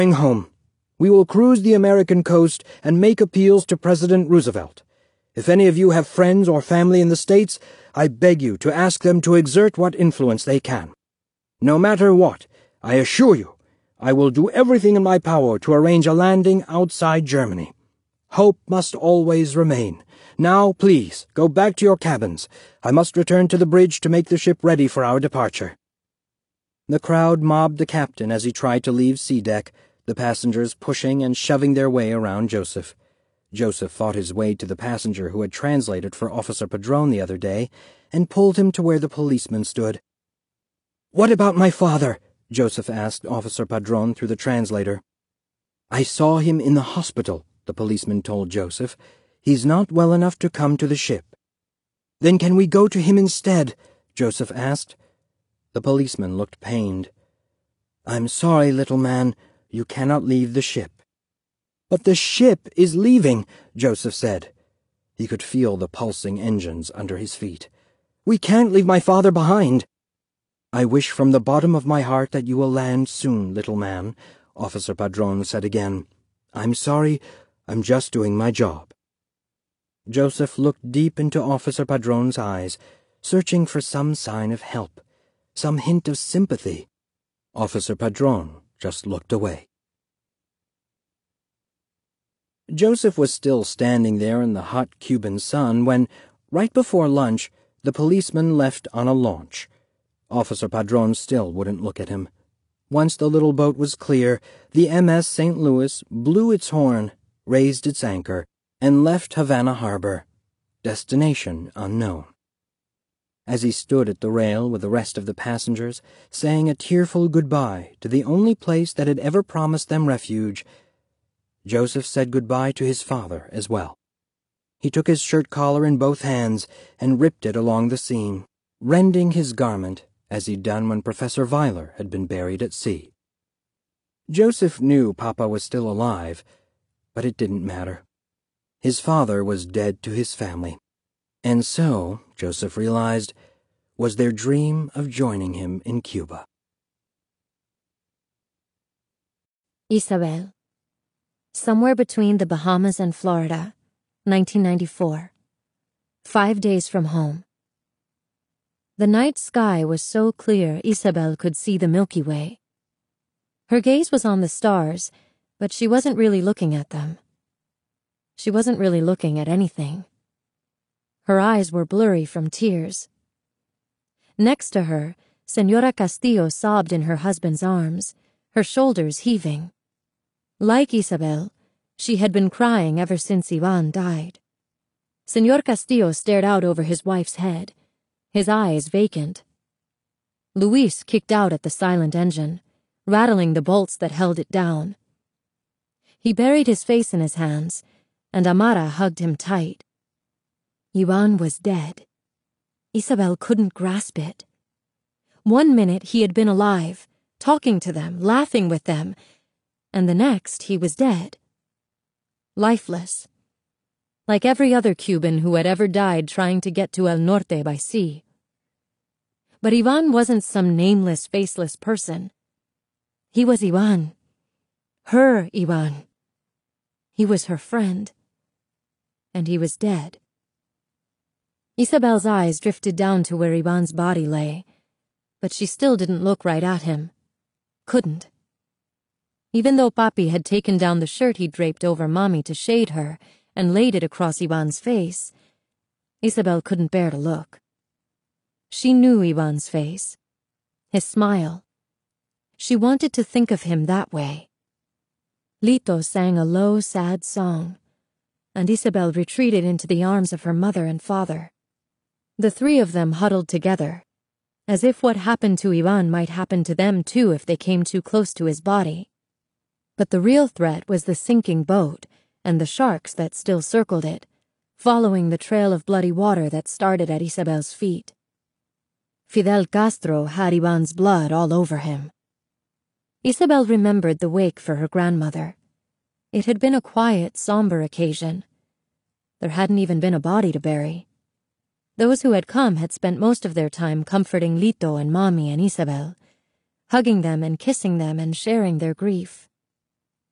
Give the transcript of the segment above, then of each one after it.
Going home. We will cruise the American coast and make appeals to President Roosevelt. If any of you have friends or family in the States, I beg you to ask them to exert what influence they can. No matter what, I assure you, I will do everything in my power to arrange a landing outside Germany. Hope must always remain. Now, please, go back to your cabins. I must return to the bridge to make the ship ready for our departure." The crowd mobbed the captain as he tried to leave sea deck, the passengers pushing and shoving their way around Joseph. Joseph fought his way to the passenger who had translated for Officer Padron the other day and pulled him to where the policeman stood. "What about my father?" Joseph asked Officer Padron through the translator. "I saw him in the hospital," the policeman told Joseph. "He's not well enough to come to the ship." "Then can we go to him instead?" Joseph asked. The policeman looked pained. "I'm sorry, little man. You cannot leave the ship." "But the ship is leaving," Joseph said. He could feel the pulsing engines under his feet. "We can't leave my father behind." "I wish from the bottom of my heart that you will land soon, little man," Officer Padron said again. "I'm sorry. I'm just doing my job." Joseph looked deep into Officer Padron's eyes, searching for some sign of help, some hint of sympathy. Officer Padron just looked away. Joseph was still standing there in the hot Cuban sun when, right before lunch, the policeman left on a launch. Officer Padron still wouldn't look at him. Once the little boat was clear, the MS St. Louis blew its horn, raised its anchor, and left Havana Harbor, destination unknown. As he stood at the rail with the rest of the passengers, saying a tearful goodbye to the only place that had ever promised them refuge, Joseph said goodbye to his father as well. He took his shirt collar in both hands and ripped it along the seam, rending his garment as he'd done when Professor Weiler had been buried at sea. Joseph knew Papa was still alive, but it didn't matter. His father was dead to his family, and so, Joseph realized, was their dream of joining him in Cuba. Isabel. Somewhere between the Bahamas and Florida, 1994. 5 days from home. The night sky was so clear Isabel could see the Milky Way. Her gaze was on the stars, but she wasn't really looking at them. She wasn't really looking at anything. Her eyes were blurry from tears. Next to her, Señora Castillo sobbed in her husband's arms, her shoulders heaving. Like Isabel, she had been crying ever since Ivan died. Señor Castillo stared out over his wife's head, his eyes vacant. Luis kicked out at the silent engine, rattling the bolts that held it down. He buried his face in his hands, and Amara hugged him tight. Ivan was dead. Isabel couldn't grasp it. 1 minute he had been alive, talking to them, laughing with them, and the next he was dead. Lifeless. Like every other Cuban who had ever died trying to get to El Norte by sea. But Ivan wasn't some nameless, faceless person. He was Ivan. Her Ivan. He was her friend. And he was dead. Isabel's eyes drifted down to where Ivan's body lay, but she still didn't look right at him. Couldn't. Even though Papi had taken down the shirt he draped over Mommy to shade her and laid it across Ivan's face, Isabel couldn't bear to look. She knew Ivan's face, his smile. She wanted to think of him that way. Lito sang a low, sad song, and Isabel retreated into the arms of her mother and father. The three of them huddled together, as if what happened to Ivan might happen to them too if they came too close to his body. But the real threat was the sinking boat and the sharks that still circled it, following the trail of bloody water that started at Isabel's feet. Fidel Castro had Ivan's blood all over him. Isabel remembered the wake for her grandmother. It had been a quiet, somber occasion. There hadn't even been a body to bury. Those who had come had spent most of their time comforting Lito and Mommy and Isabel, hugging them and kissing them and sharing their grief.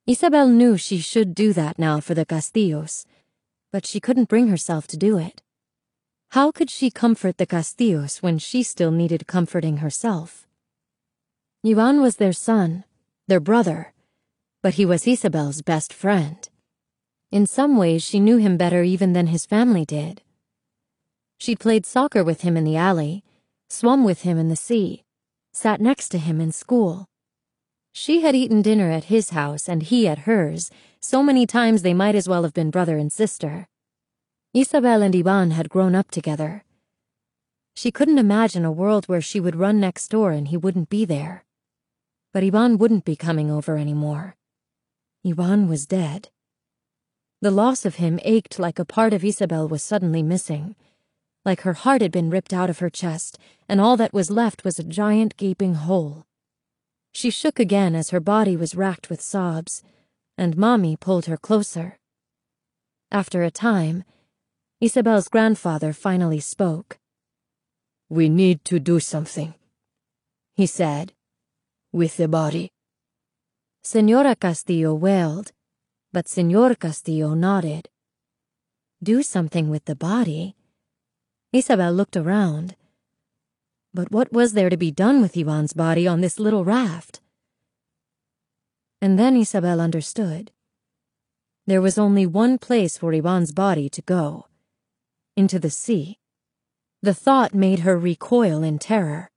Isabel knew she should do that now for the Castillos, but she couldn't bring herself to do it. How could she comfort the Castillos when she still needed comforting herself? Ivan was their son, their brother, but he was Isabel's best friend. In some ways, she knew him better even than his family did. She'd played soccer with him in the alley, swum with him in the sea, sat next to him in school. She had eaten dinner at his house and he at hers, so many times they might as well have been brother and sister. Isabel and Ivan had grown up together. She couldn't imagine a world where she would run next door and he wouldn't be there. But Ivan wouldn't be coming over anymore. Ivan was dead. The loss of him ached like a part of Isabel was suddenly missing, like her heart had been ripped out of her chest, and all that was left was a giant gaping hole. She shook again as her body was racked with sobs, and Mommy pulled her closer. After a time, Isabel's grandfather finally spoke. "We need to do something," he said, "with the body." Senora Castillo wailed, but Senor Castillo nodded. Do something with the body? Isabel looked around. But what was there to be done with Ivan's body on this little raft? And then Isabel understood. There was only one place for Ivan's body to go. Into the sea. The thought made her recoil in terror.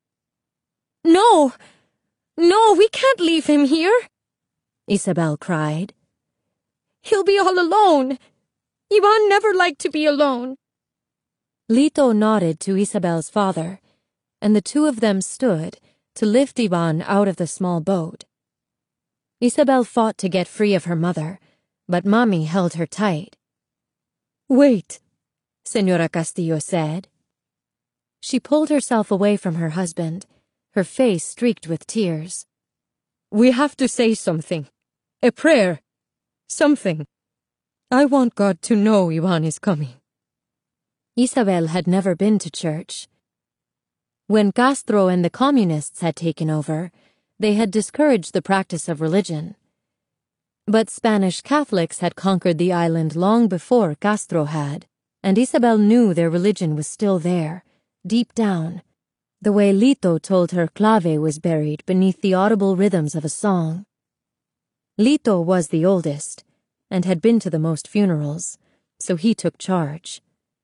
No! No, we can't leave him here! Isabel cried. He'll be all alone. Ivan never liked to be alone. Lito nodded to Isabel's father, and the two of them stood to lift Ivan out of the small boat. Isabel fought to get free of her mother, but Mommy held her tight. "Wait," Senora Castillo said. She pulled herself away from her husband, her face streaked with tears. "We have to say something. A prayer. Something. I want God to know Ivan is coming." Isabel had never been to church. When Castro and the communists had taken over, they had discouraged the practice of religion. But Spanish Catholics had conquered the island long before Castro had, and Isabel knew their religion was still there, deep down, the way Lito told her Clave was buried beneath the audible rhythms of a song. Lito was the oldest, and had been to the most funerals, so he took charge.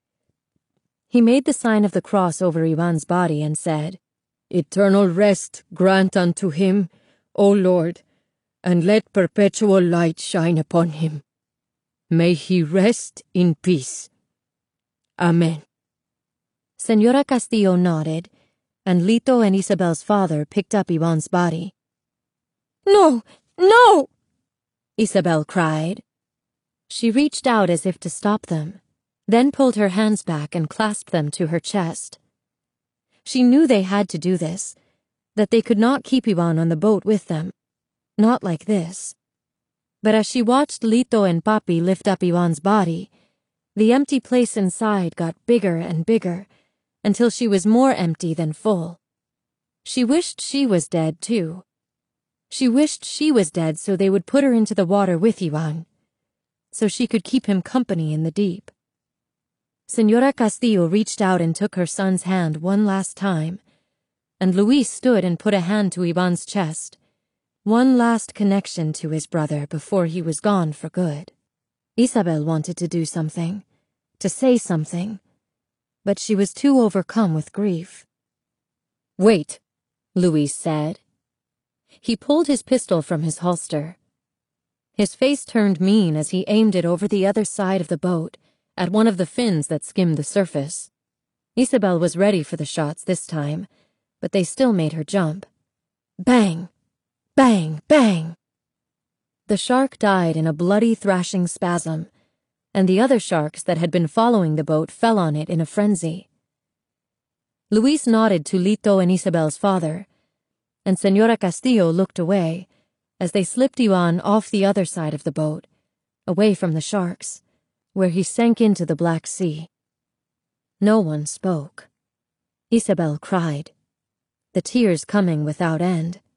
He made the sign of the cross over Ivan's body and said, "Eternal rest grant unto him, O Lord, and let perpetual light shine upon him. May he rest in peace. Amen." Senora Castillo nodded, and Lito and Isabel's father picked up Ivan's body. No! No! Isabel cried. She reached out as if to stop them, then pulled her hands back and clasped them to her chest. She knew they had to do this, that they could not keep Ivan on the boat with them. Not like this. But as she watched Lito and Papi lift up Ivan's body, the empty place inside got bigger and bigger, until she was more empty than full. She wished she was dead, too. She wished she was dead so they would put her into the water with Ivan, so she could keep him company in the deep. Senora Castillo reached out and took her son's hand one last time, and Luis stood and put a hand to Ivan's chest, one last connection to his brother before he was gone for good. Isabel wanted to do something, to say something, but she was too overcome with grief. "Wait," Luis said. He pulled his pistol from his holster. His face turned mean as he aimed it over the other side of the boat, at one of the fins that skimmed the surface. Isabel was ready for the shots this time, but they still made her jump. Bang! Bang! Bang! The shark died in a bloody thrashing spasm, and the other sharks that had been following the boat fell on it in a frenzy. Luis nodded to Lito and Isabel's father, and Senora Castillo looked away as they slipped Ivan off the other side of the boat, away from the sharks, where he sank into the Black Sea. No one spoke. Isabel cried, the tears coming without end.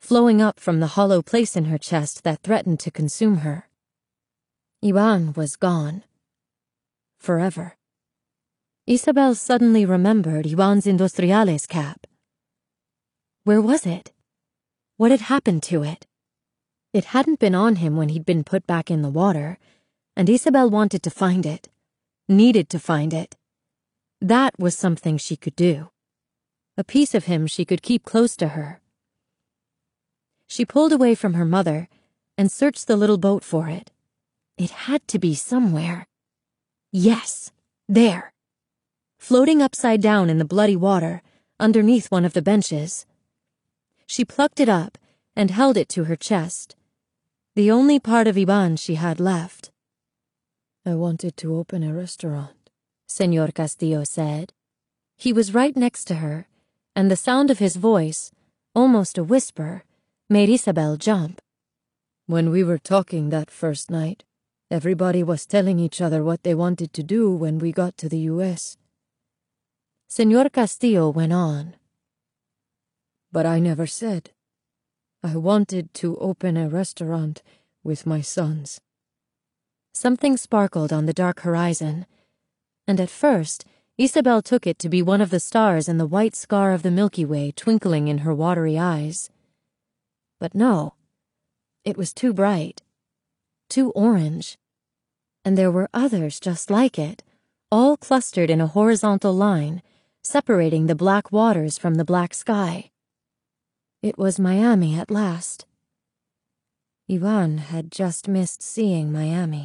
flowing up from the hollow place in her chest that threatened to consume her. Ivan was gone. Forever. Isabel suddenly remembered Ivan's Industriales cap. Where was it? What had happened to it? It hadn't been on him when he'd been put back in the water, and Isabel wanted to find it, needed to find it. That was something she could do. A piece of him she could keep close to her. She pulled away from her mother and searched the little boat for it. It had to be somewhere. Yes, there. Floating upside down in the bloody water, underneath one of the benches. She plucked it up and held it to her chest, the only part of Ivan she had left. I wanted to open a restaurant, Señor Castillo said. He was right next to her, and the sound of his voice, almost a whisper, made Isabel jump. When we were talking that first night, everybody was telling each other what they wanted to do when we got to the U.S. Señor Castillo went on. But I never said. I wanted to open a restaurant with my sons. Something sparkled on the dark horizon, and at first Isabel took it to be one of the stars in the white scar of the Milky Way twinkling in her watery eyes. But no, it was too bright, too orange, and there were others just like it, all clustered in a horizontal line, separating the black waters from the black sky. It was Miami at last. Ivan had just missed seeing Miami.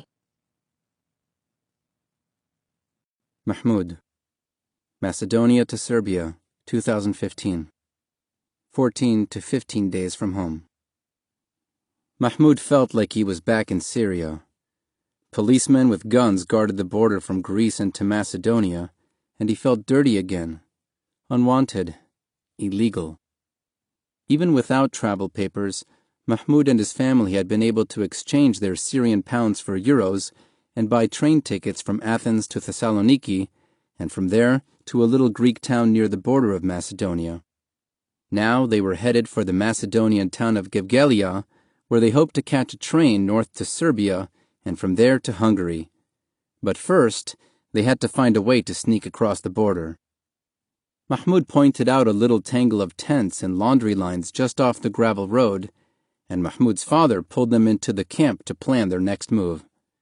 Mahmoud. Macedonia to Serbia, 2015. 14 to 15 days from home. Mahmoud felt like he was back in Syria. Policemen with guns guarded the border from Greece into Macedonia, and he felt dirty again. Unwanted. Illegal. Even without travel papers, Mahmoud and his family had been able to exchange their Syrian pounds for euros and buy train tickets from Athens to Thessaloniki, and from there to a little Greek town near the border of Macedonia. Now they were headed for the Macedonian town of Gevgelia, where they hoped to catch a train north to Serbia and from there to Hungary. But first, they had to find a way to sneak across the border. Mahmoud pointed out a little tangle of tents and laundry lines just off the gravel road, and Mahmoud's father pulled them into the camp to plan their next move.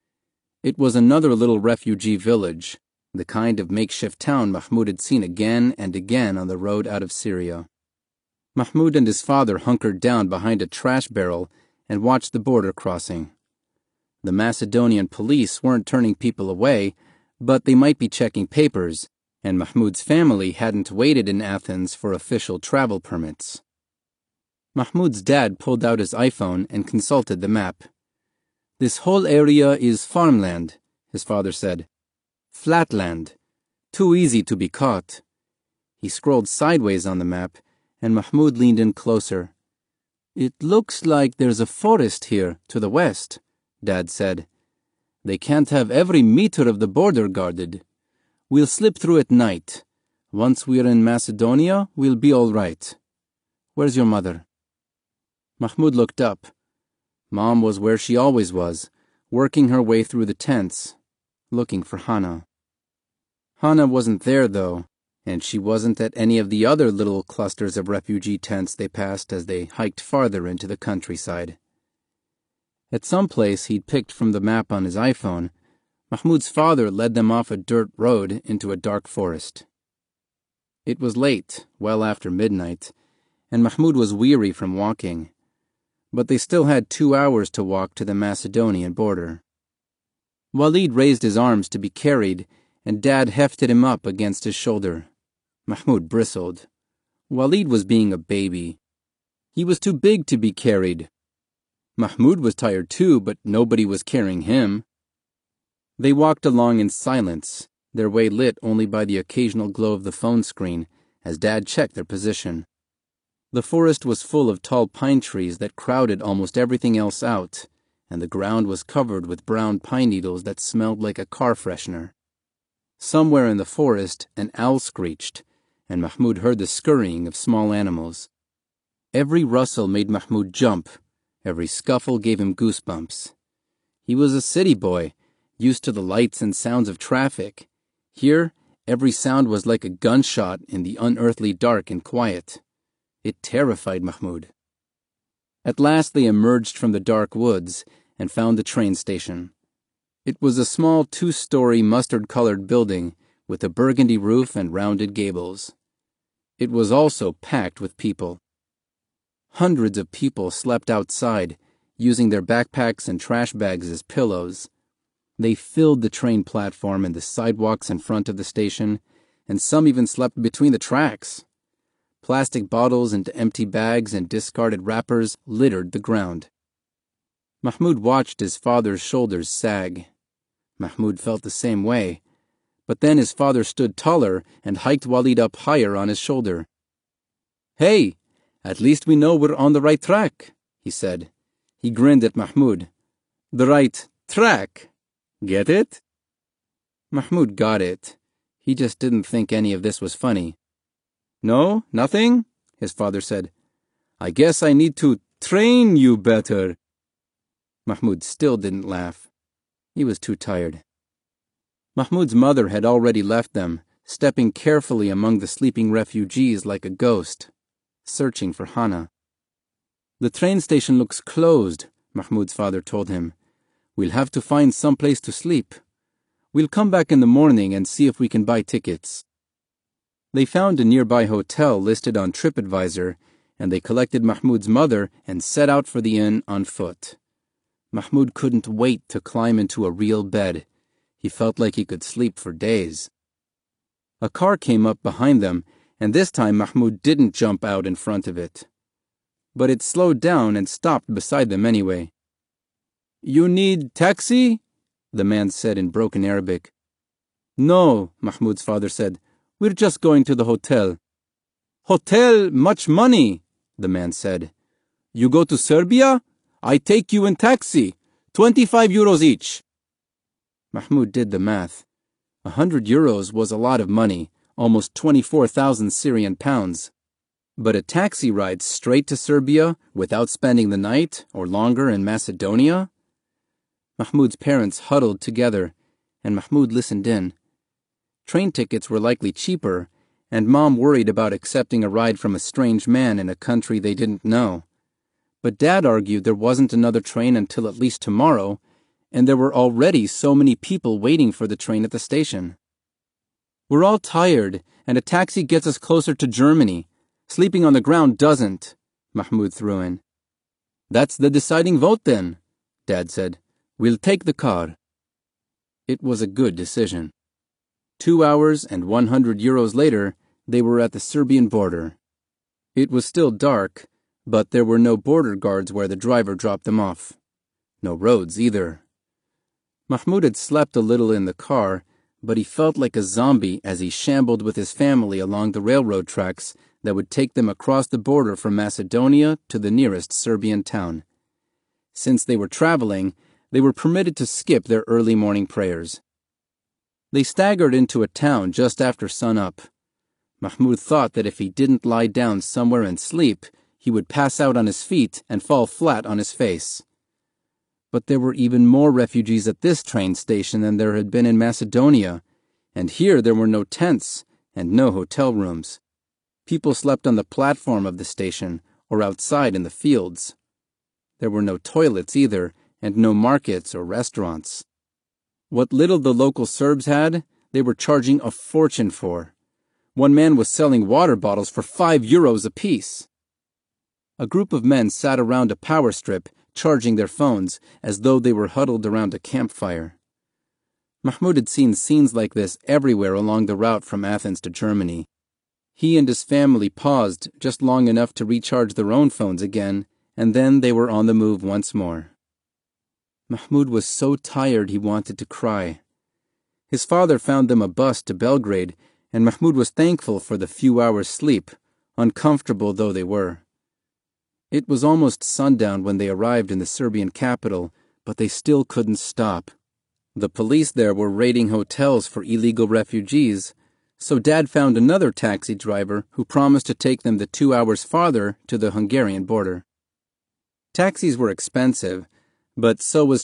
It was another little refugee village, the kind of makeshift town Mahmoud had seen again and again on the road out of Syria. Mahmoud and his father hunkered down behind a trash barrel and watched the border crossing. The Macedonian police weren't turning people away, but they might be checking papers, and Mahmoud's family hadn't waited in Athens for official travel permits. Mahmoud's dad pulled out his iPhone and consulted the map. This whole area is farmland, his father said. Flatland. Too easy to be caught. He scrolled sideways on the map, and Mahmoud leaned in closer. It looks like there's a forest here to the west, Dad said. They can't have every meter of the border guarded. We'll slip through at night. Once we're in Macedonia, we'll be all right. Where's your mother? Mahmoud looked up. Mom was where she always was, working her way through the tents, looking for Hana. Hana wasn't there, though, and she wasn't at any of the other little clusters of refugee tents they passed as they hiked farther into the countryside. At some place he'd picked from the map on his iPhone, Mahmoud's father led them off a dirt road into a dark forest. It was late, well after midnight, and Mahmoud was weary from walking. But they still had 2 hours to walk to the Macedonian border. Walid raised his arms to be carried, and Dad hefted him up against his shoulder. Mahmoud bristled. Walid was being a baby. He was too big to be carried. Mahmoud was tired too, but nobody was carrying him. They walked along in silence, their way lit only by the occasional glow of the phone screen, as Dad checked their position. The forest was full of tall pine trees that crowded almost everything else out, and the ground was covered with brown pine needles that smelled like a car freshener. Somewhere in the forest, an owl screeched, and Mahmoud heard the scurrying of small animals. Every rustle made Mahmoud jump. Every scuffle gave him goosebumps. He was a city boy, used to the lights and sounds of traffic. Here, every sound was like a gunshot in the unearthly dark and quiet. It terrified Mahmoud. At last they emerged from the dark woods and found the train station. It was a small 2-story mustard-colored building with a burgundy roof and rounded gables. It was also packed with people. Hundreds of people slept outside, using their backpacks and trash bags as pillows. They filled the train platform and the sidewalks in front of the station, and some even slept between the tracks. Plastic bottles and empty bags and discarded wrappers littered the ground. Mahmoud watched his father's shoulders sag. Mahmoud felt the same way, but then his father stood taller and hiked Walid up higher on his shoulder. "Hey, at least we know we're on the right track," he said. He grinned at Mahmoud. "The right track. Get it?" Mahmoud got it. He just didn't think any of this was funny. "No, nothing?" his father said. "I guess I need to train you better." Mahmoud still didn't laugh. He was too tired. Mahmoud's mother had already left them, stepping carefully among the sleeping refugees like a ghost, searching for Hana. "The train station looks closed," Mahmoud's father told him. "We'll have to find some place to sleep. We'll come back in the morning and see if we can buy tickets." They found a nearby hotel listed on TripAdvisor, and they collected Mahmoud's mother and set out for the inn on foot. Mahmoud couldn't wait to climb into a real bed. He felt like he could sleep for days. A car came up behind them, and this time Mahmoud didn't jump out in front of it. But it slowed down and stopped beside them anyway. "You need taxi?" the man said in broken Arabic. "No," Mahmoud's father said. "We're just going to the hotel." "Hotel, much money," the man said. "You go to Serbia? I take you in taxi. 25 euros each." Mahmoud did the math. 100 euros was a lot of money, almost 24,000 Syrian pounds. But a taxi ride straight to Serbia without spending the night or longer in Macedonia? Mahmoud's parents huddled together, and Mahmoud listened in. Train tickets were likely cheaper, and Mom worried about accepting a ride from a strange man in a country they didn't know. But Dad argued there wasn't another train until at least tomorrow, and there were already so many people waiting for the train at the station. "We're all tired, and a taxi gets us closer to Germany. Sleeping on the ground doesn't," Mahmoud threw in. "That's the deciding vote then," Dad said. "We'll take the car." It was a good decision. 2 hours and 100 euros later, they were at the Serbian border. It was still dark, but there were no border guards where the driver dropped them off. No roads either. Mahmoud had slept a little in the car, but he felt like a zombie as he shambled with his family along the railroad tracks that would take them across the border from Macedonia to the nearest Serbian town. Since they were traveling, they were permitted to skip their early morning prayers. They staggered into a town just after sunup. Mahmoud thought that if he didn't lie down somewhere and sleep, he would pass out on his feet and fall flat on his face. But there were even more refugees at this train station than there had been in Macedonia, and here there were no tents and no hotel rooms. People slept on the platform of the station or outside in the fields. There were no toilets either, and no markets or restaurants. What little the local Serbs had, they were charging a fortune for. One man was selling water bottles for 5 euros apiece. A group of men sat around a power strip, charging their phones as though they were huddled around a campfire. Mahmoud had seen scenes like this everywhere along the route from Athens to Germany. He and his family paused just long enough to recharge their own phones again, and then they were on the move once more. Mahmoud was so tired he wanted to cry. His father found them a bus to Belgrade, and Mahmoud was thankful for the few hours' sleep, uncomfortable though they were. It was almost sundown when they arrived in the Serbian capital, but they still couldn't stop. The police there were raiding hotels for illegal refugees, so Dad found another taxi driver who promised to take them the 2 hours farther to the Hungarian border. Taxis were expensive, but so was